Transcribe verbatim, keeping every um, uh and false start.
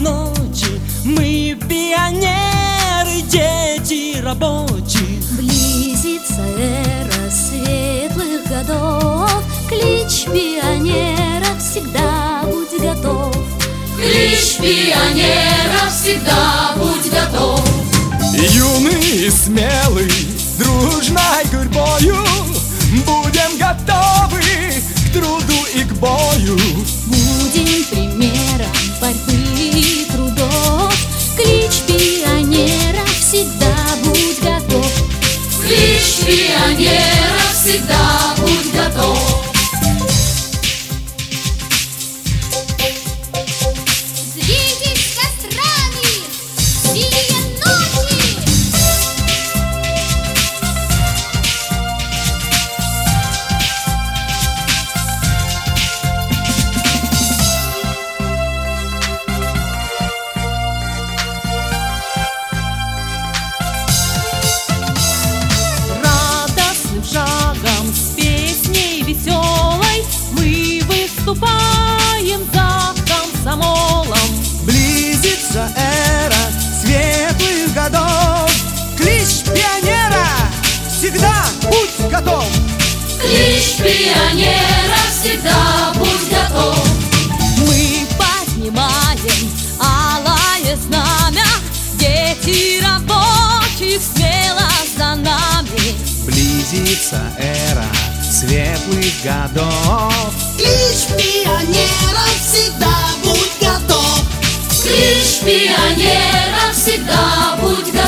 ночи. Мы пионеры, дети рабочих. Близится эра светлых годов. Клич пионера всегда будь готов. Клич пионера всегда будь готов. Юный и смелый, дружной гурьбою будем готовы к труду и к бою. Будем примером борьбы и трудов. Клич пионера всегда будь готов. Клич пионера всегда будь готов. Зритесь кострами, синие ночи. Радостным шагом с песней веселой мы выступаем за комсомолом. Близится эра светлых годов. Клич пионера всегда будь готов. Клич пионера всегда будь готов. Мы поднимаем алое знамя. Дети рабочих смело за нами. Близится эра светлых годов. Клич пионера всегда будь готов. Клич пионера всегда будь готов.